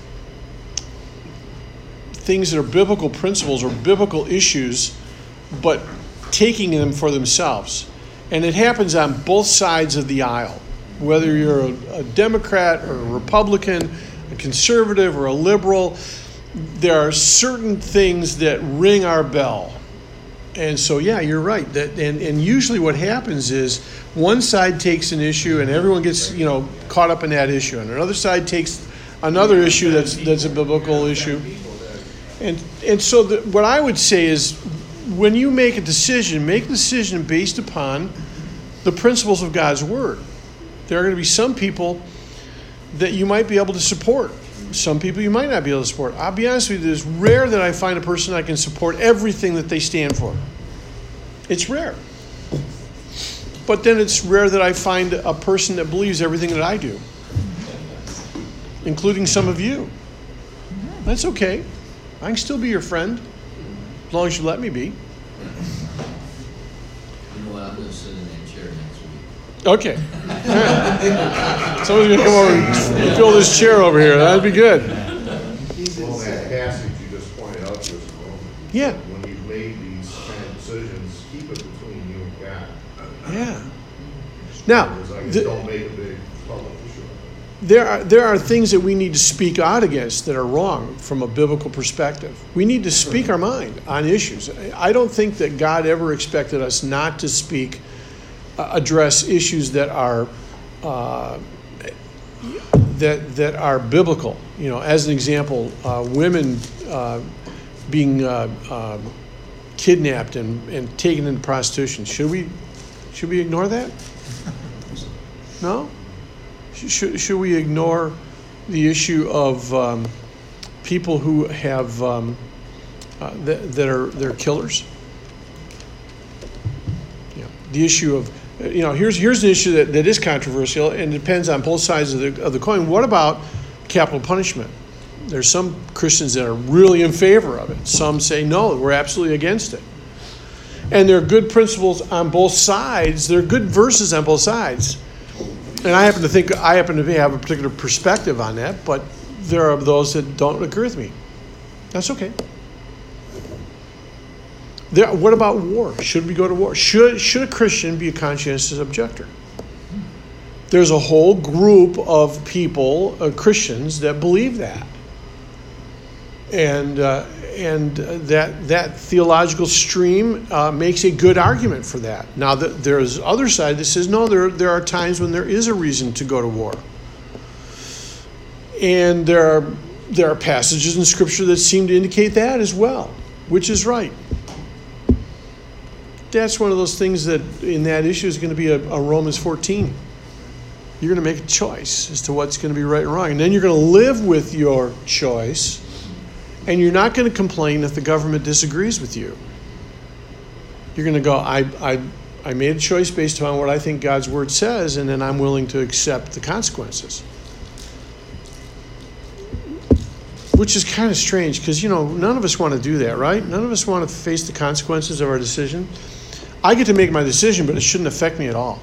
things that are biblical principles or biblical issues, but taking them for themselves. And it happens on both sides of the aisle, whether you're a, a Democrat or a Republican, a conservative or a liberal. There are certain things that ring our bell. And so, yeah, you're right. That and, and usually what happens is one side takes an issue and everyone gets, you know, caught up in that issue. And another side takes another issue that's that's a biblical issue. And and so the, what I would say is when you make a decision, make a decision based upon the principles of God's Word. There are going to be some people that you might be able to support. Some people you might not be able to support. I'll be honest with you, it's rare that I find a person I can support everything that they stand for. It's rare. But then it's rare that I find a person that believes everything that I do, including some of you. That's okay. I can still be your friend, as long as you let me be. You know what, I'm gonna sit in that chair next week. Okay. Someone's going to come over and fill this chair over here. That'd be good. Well, that passage you just pointed out to us a moment. Yeah. When you've made these kind of decisions, keep it between you and God. Yeah. Now, Because I the- don't make a big public issue. There are there are things that we need to speak out against that are wrong from a biblical perspective. We need to speak our mind on issues. I don't think that God ever expected us not to speak, uh, address issues that are uh, that that are biblical. You know, as an example, uh, women uh, being uh, uh, kidnapped and, and taken into prostitution. Should we should we ignore that? No? Should, should we ignore the issue of um, people who have um, uh, that, that are they're killers? Yeah. The issue of you know here's here's an issue that, that is controversial and depends on both sides of the of the coin. What about capital punishment? There's some Christians that are really in favor of it. Some say, no, we're absolutely against it. And there are good principles on both sides. There are good verses on both sides. And I happen to think, I happen to have a particular perspective on that, but there are those that don't agree with me. That's okay. There, what about war? Should we go to war? Should, should a Christian be a conscientious objector? There's a whole group of people, uh, Christians, that believe that. And uh, and that that theological stream uh, makes a good argument for that. Now, the, there's other side that says, no, there, there are times when there is a reason to go to war. And there are, there are passages in Scripture that seem to indicate that as well, which is right. That's one of those things that in that issue is going to be a, a Romans fourteen. You're going to make a choice as to what's going to be right and wrong. And then you're going to live with your choice, and you're not going to complain if the government disagrees with you. You're going to go, I, I, I made a choice based upon what I think God's Word says, and then I'm willing to accept the consequences. Which is kind of strange, because, you know, none of us want to do that, right? None of us want to face the consequences of our decision. I get to make my decision, but it shouldn't affect me at all.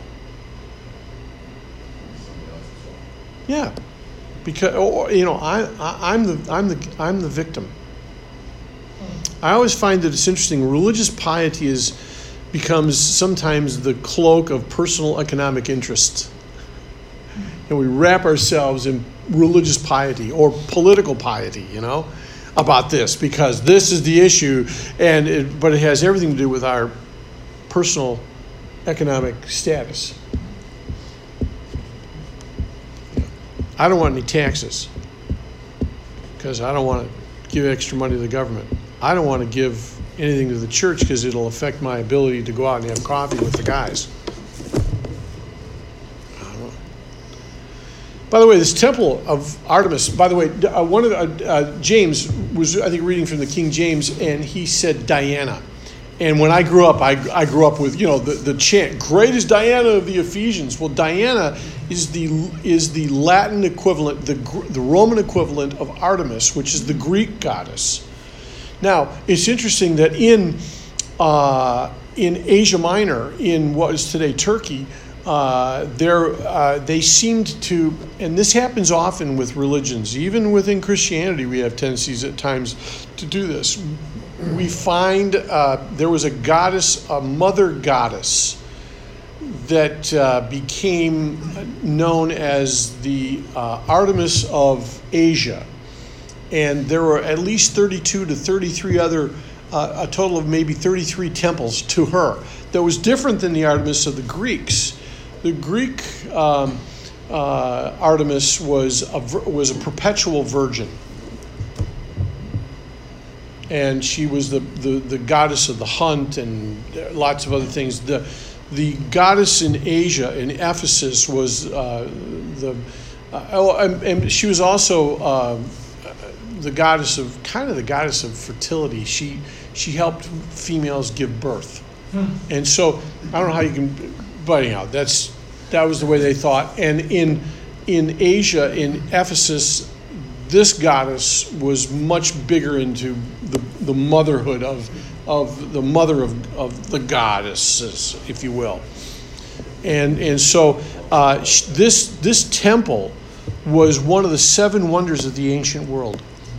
Yeah, because or, you know I, I I'm the I'm the I'm the victim. I always find that it's interesting. Religious piety is becomes sometimes the cloak of personal economic interest, and we wrap ourselves in religious piety or political piety, you know, about this because this is the issue, and it, but it has everything to do with our personal economic status. I don't want any taxes because I don't want to give extra money to the government. I don't want to give anything to the church because it'll affect my ability to go out and have coffee with the guys. I don't know. By the way, this temple of Artemis, by the way, uh, one of the, uh, uh, James was, I think, reading from the King James, and he said Diana. And when I grew up, I, I grew up with, you know, the, the chant, great is Diana of the Ephesians. Well, Diana is the is the Latin equivalent, the, the Roman equivalent of Artemis, which is the Greek goddess. Now, it's interesting that in uh, in Asia Minor, in what is today Turkey, uh, there uh, they seemed to, and this happens often with religions, even within Christianity, we have tendencies at times to do this. We find uh, there was a goddess, a mother goddess, that uh, became known as the uh, Artemis of Asia. And there were at least thirty-two to thirty-three other, uh, a total of maybe thirty-three temples to her. That was different than the Artemis of the Greeks. The Greek um, uh, Artemis was a, was a perpetual virgin. And she was the, the, the goddess of the hunt and lots of other things. The the goddess in Asia, in Ephesus, was uh, the uh, oh, and, and she was also uh, the goddess of kind of the goddess of fertility. She she helped females give birth, hmm. and so I don't know how you can, but anyhow, that's that was the way they thought. And in in Asia, in Ephesus, this goddess was much bigger into the, the motherhood of of the mother of, of the goddesses, if you will. And and so uh, this this temple was one of the seven wonders of the ancient world.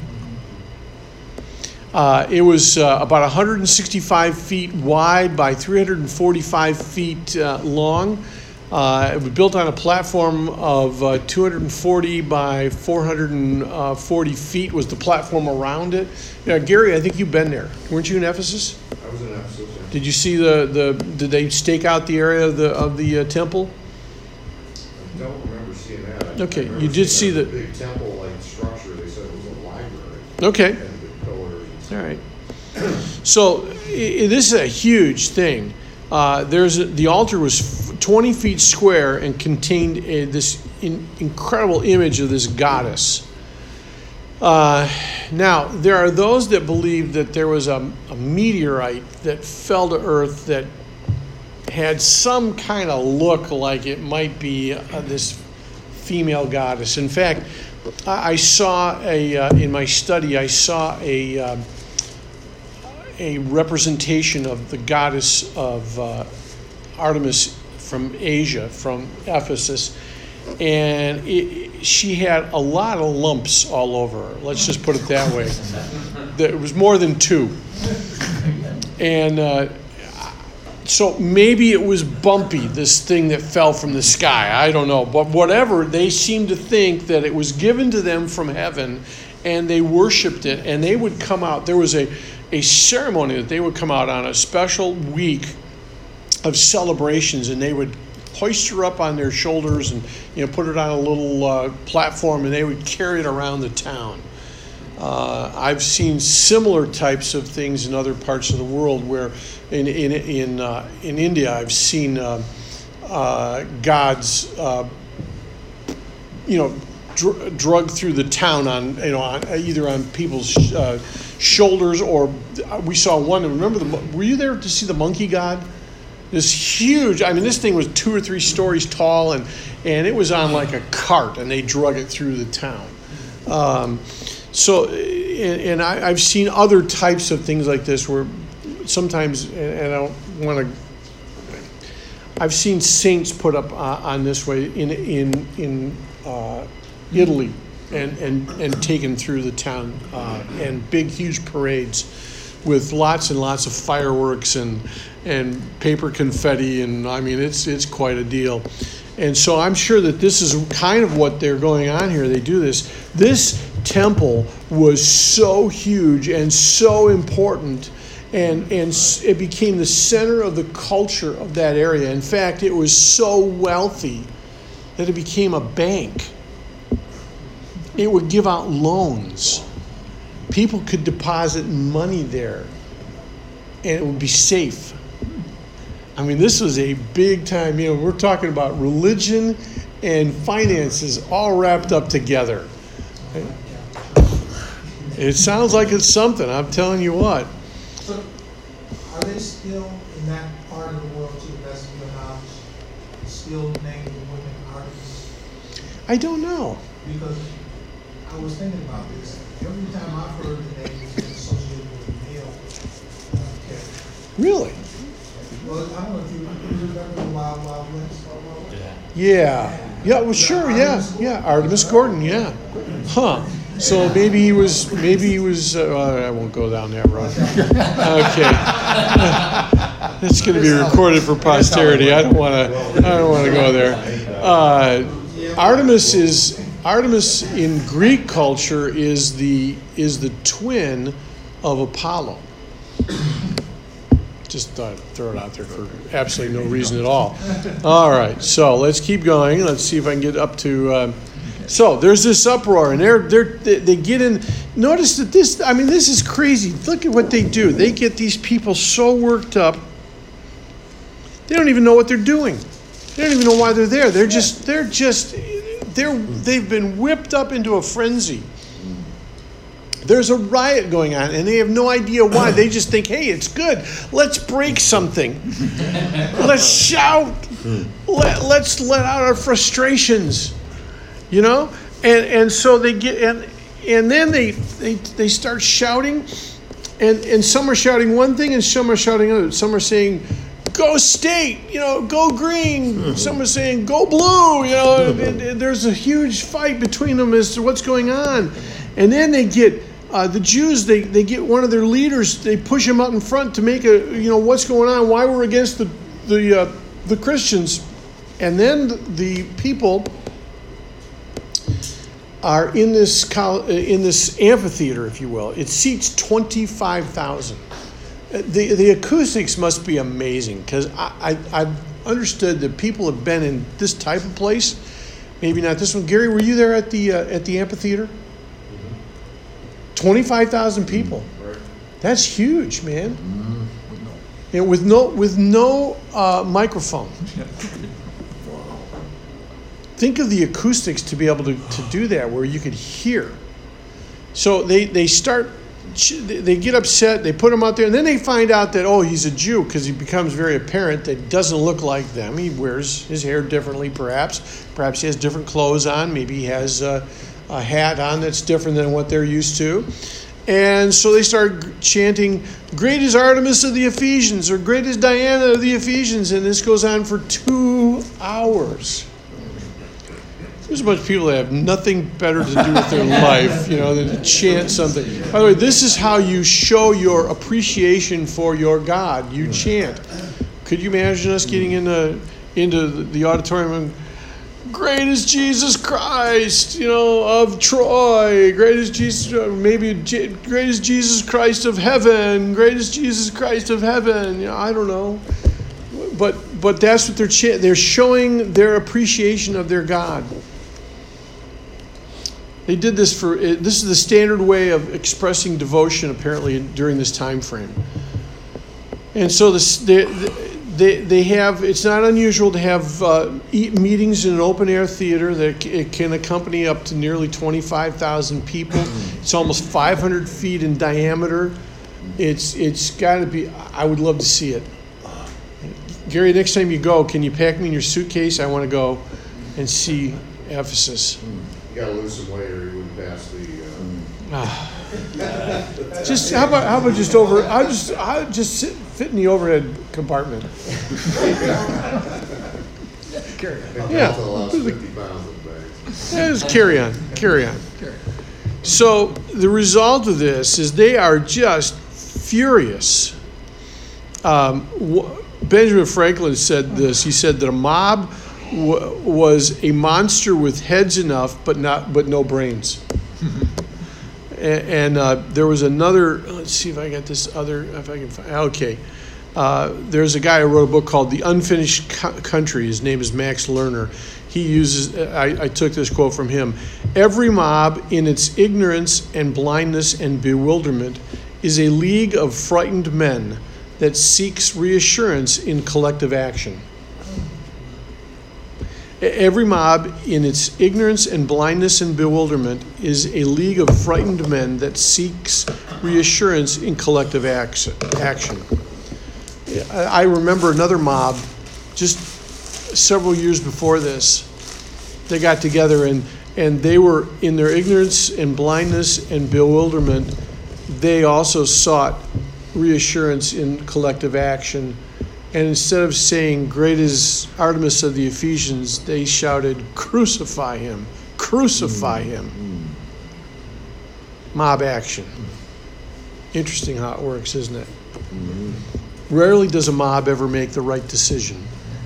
Uh, it was uh, about one hundred sixty-five feet wide by three hundred forty-five feet uh, long. Uh, it was built on a platform of uh, two hundred forty by four hundred forty feet was the platform around it. Now, Gary, I think you've been there. Weren't you in Ephesus? I was in Ephesus, yeah. Did you see the, the did they stake out the area of the of the uh, temple? I don't remember seeing that. I Okay, remember you did see seeing the big temple-like structure. They said it was a library. Okay. And the pillars and stuff. All right. So I- this is a huge thing. Uh, there's a, the altar was twenty feet square and contained a, this in, incredible image of this goddess. Uh, now, there are those that believe that there was a, a meteorite that fell to earth that had some kind of look like it might be uh, this female goddess. In fact, I I saw a, uh, in my study, I saw a, um, a representation of the goddess of uh, Artemis from Asia, from Ephesus, and it, she had a lot of lumps all over her. Let's just put it that way. There was more than two. And uh, so maybe it was bumpy, this thing that fell from the sky. I don't know. But whatever, they seemed to think that it was given to them from heaven, and they worshipped it, and they would come out. There was a, a ceremony that they would come out on, a special week of celebrations, and they would hoist her up on their shoulders and, you know, put it on a little uh, platform, and they would carry it around the town. Uh, I've seen similar types of things in other parts of the world. Where in in in, uh, in India, I've seen uh, uh, gods, uh, you know, dr- drug through the town on, you know, on, either on people's uh, shoulders, or we saw one. Remember the? Were you there to see the monkey god? This huge. I mean, this thing was two or three stories tall, and and it was on like a cart, and they drug it through the town. Um, So, and, and I, I've seen other types of things like this where sometimes, and I don't want to, I've seen saints put up uh, on this way in in in uh, Italy, and, and and taken through the town, uh, and big huge parades with lots and lots of fireworks and and paper confetti, and I mean it's it's quite a deal. And so I'm sure that this is kind of what they're going on here. They do this. This temple was so huge and so important, and, and it became the center of the culture of that area. In fact, it was so wealthy that it became a bank. It would give out loans. People could deposit money there, and it would be safe. I mean, this was a big time, you know, we're talking about religion and finances all wrapped up together. It sounds like it's something, I'm telling you what. So, are they still in that part of the world, to the best of your knowledge, still naming women artists? I don't know. Because I was thinking about this. Every time I've heard the name, it's been associated with a male uh, character. Really? Well, I don't know if you, you remember the Wild Wild West? Yeah. Yeah, well, sure, yeah, yeah. Artemis Gordon, yeah. Huh. So maybe he was, maybe he was, uh, I won't go down that road. Okay. It's going to be recorded for posterity. I don't want to, I don't want to go there. Uh, Artemis is, Artemis in Greek culture is the, is the twin of Apollo. Just thought I'd throw it out there for absolutely no reason at all. All right, so let's keep going. Let's see if I can get up to. Um, so there's this uproar, and they're they're they, they get in. Notice that this. I mean, this is crazy. Look at what they do. They get these people so worked up. They don't even know what they're doing. They don't even know why they're there. They're just they're just they're they've been whipped up into a frenzy. There's a riot going on, and they have no idea why. They just think, hey, it's good. Let's break something. Let's shout. Let, let's let out our frustrations, you know? And and so they get, and and then they they, they start shouting, and, and some are shouting one thing, and some are shouting another. Some are saying, go state, you know, go green. Some are saying, go blue, you know. And, and there's a huge fight between them as to what's going on. And then they get, Uh, the Jews, they, they get one of their leaders, they push him out in front to make a, you know, what's going on, why we're against the the uh, the Christians. And then the people are in this in this amphitheater, if you will. It seats twenty-five thousand. The the acoustics must be amazing, because I, I, I've understood that people have been in this type of place, maybe not this one. Gary, were you there at the uh, at the amphitheater? twenty-five thousand people. That's huge, man. And with no with no uh, microphone. Think of the acoustics to be able to, to do that, where you could hear. So they, they start, they get upset, they put him out there, and then they find out that, oh, he's a Jew, because he becomes very apparent that he doesn't look like them. He wears his hair differently, perhaps. Perhaps he has different clothes on. Maybe he has uh, a hat on that's different than what they're used to. And so they start chanting, "Great is Artemis of the Ephesians," or "Great is Diana of the Ephesians," and this goes on for two hours. There's a bunch of people that have nothing better to do with their life, you know, than to chant something. By the way, this is how you show your appreciation for your God. You chant. Could you imagine us getting into into the auditorium and, "Great is Jesus Christ, you know, of Troy. Great is Jesus, maybe great is Jesus Christ of heaven. Great is Jesus Christ of heaven." You know, I don't know, but but that's what they're ch- they're showing their appreciation of their God. They did this for this is the standard way of expressing devotion apparently during this time frame. And so this they. They they have. It's not unusual to have uh, meetings in an open air theater that it can accompany up to nearly twenty-five thousand people. It's almost five hundred feet in diameter. It's it's got to be. I would love to see it. Gary, next time you go, can you pack me in your suitcase? I want to go and see Ephesus. You gotta lose some weight, or you wouldn't pass the. Uh... just how about how about just over? I just I just sit, fit in the overhead compartment. Carry on. Yeah. Yeah, just carry on, carry on. So the result of this is they are just furious. Um, Benjamin Franklin said this. He said that a mob w- was a monster with heads enough, but not but no brains. And uh, there was another, let's see if I got this other, if I can find, okay. Uh, there's a guy who wrote a book called The Unfinished Co- Country. His name is Max Lerner. He uses, I, I took this quote from him. "Every mob in its ignorance and blindness and bewilderment is a league of frightened men that seeks reassurance in collective action." Every mob, in its ignorance and blindness and bewilderment, is a league of frightened men that seeks reassurance in collective action. I remember another mob, just several years before this. They got together and, and they were, in their ignorance and blindness and bewilderment, they also sought reassurance in collective action. And instead of saying, "Great is Artemis of the Ephesians," they shouted, "Crucify him! Crucify him!" Mob action. Interesting how it works, isn't it? Mm-hmm. Rarely does a mob ever make the right decision.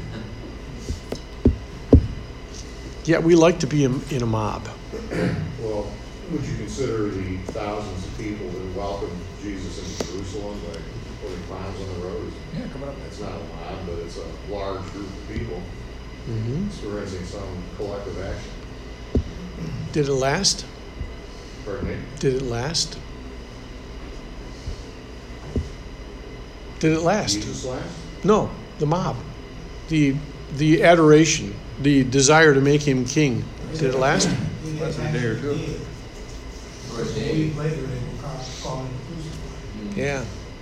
Yet we like to be in, in a mob. Well, would you consider the thousands of people that welcomed Jesus into Jerusalem by putting clowns on the road? Yeah, coming up. It's not a mob, but it's a large group of people Mm-hmm. experiencing some collective action. Did it last? Pardon me? Did it last? Did it last? Jesus last? No, the mob. The the adoration, the desire to make him king. Did it last? Less than a day or two. For a A day. week later, they were ca- calling him crucified. Yeah.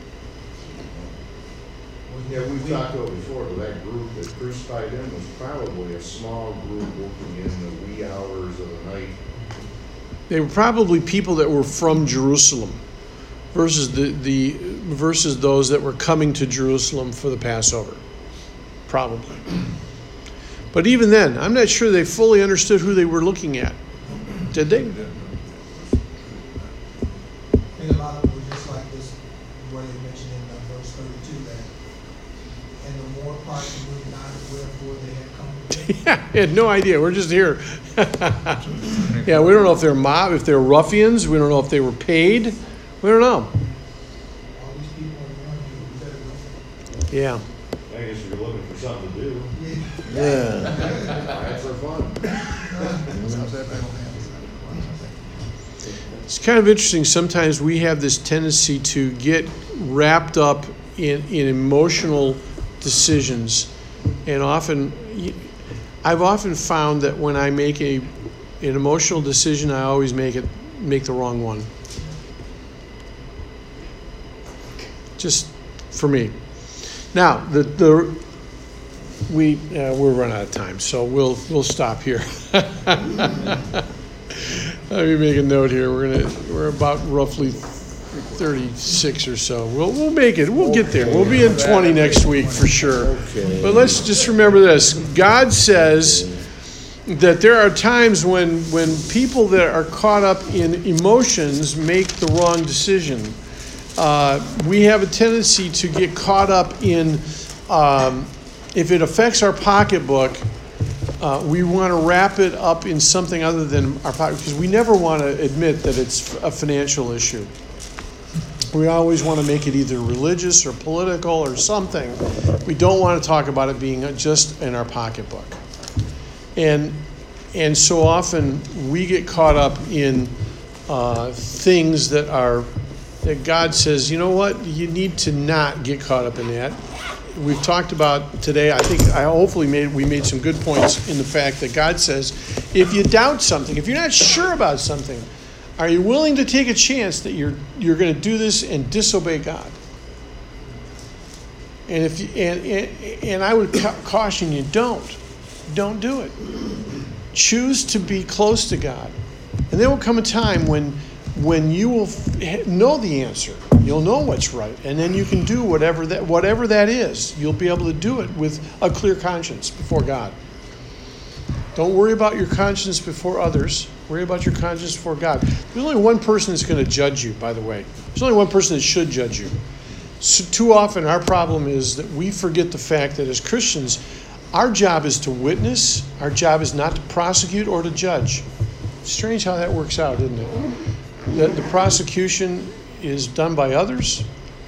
Yeah, we've talked about before, but that group that crucified him was probably a small group working in the wee hours of the night. They were probably people that were from Jerusalem versus the, the versus those that were coming to Jerusalem for the Passover. Probably. But even then, I'm not sure they fully understood who they were looking at. Did they? I think a lot of them were just like this, where they mentioned in uh, verse thirty-two that, and the more part you moved not, wherefore they had come to them. Yeah, I had no idea. We're just here. Yeah, we don't know if they're mob, if they're ruffians. We don't know if they were paid. We don't know. All these people are going, you better go. Yeah. I guess if you're looking for something to do, Yeah. riots are fun. It's kind of interesting. Sometimes we have this tendency to get wrapped up in, in emotional decisions. And often, I've often found that when I make a an emotional decision, I always make it make the wrong one. Just for me. Now, the the we uh, we're running out of time, so we'll we'll stop here. Let me make a note here. We're gonna, we're about roughly thirty-six or so. We'll, we'll make it. We'll get there. We'll be in twenty next week for sure. Okay. But let's just remember this. God says that there are times when, when people that are caught up in emotions make the wrong decision. Uh, we have a tendency to get caught up in, um, if it affects our pocketbook, Uh, we want to wrap it up in something other than our pocket, because we never want to admit that it's a financial issue. We always want to make it either religious or political or something. We don't want to talk about it being just in our pocketbook. And and so often we get caught up in uh, things that are, that God says, you know what, you need to not get caught up in that. We've talked about today, I think I hopefully made we made some good points in the fact that God says, if you doubt something, if you're not sure about something, are you willing to take a chance that you're you're going to do this and disobey God? And if you, and, and and I would ca- caution you, don't. Don't do it. Choose to be close to God. And there will come a time when when you will f- know the answer. You'll know what's right, and then you can do whatever that whatever that is. You'll be able to do it with a clear conscience before God. Don't worry about your conscience before others. Worry about your conscience before God. There's only one person that's going to judge you, by the way. There's only one person that should judge you. So too often our problem is that we forget the fact that as Christians, our job is to witness. Our job is not to prosecute or to judge. Strange how that works out, isn't it? The, the prosecution is done by others,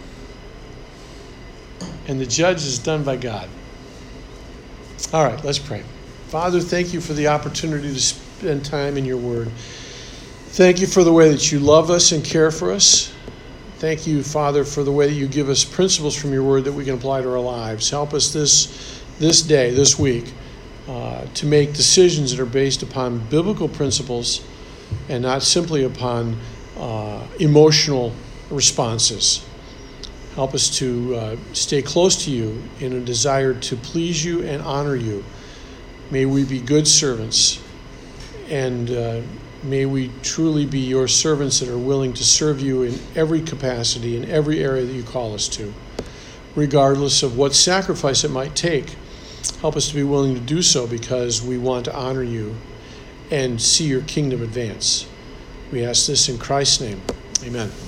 and the judge is done by God. All right, let's pray. Father, thank you for the opportunity to spend time in your word. Thank you for the way that you love us and care for us. Thank you, Father, for the way that you give us principles from your word that we can apply to our lives. Help us this, this day, this week, uh, to make decisions that are based upon biblical principles and not simply upon uh, emotional responses. Help us to uh, stay close to you in a desire to please you and honor you. May we be good servants, and uh, may we truly be your servants that are willing to serve you in every capacity, in every area that you call us to, regardless of what sacrifice it might take. Help us to be willing to do so because we want to honor you and see your kingdom advance. We ask this in Christ's name. Amen.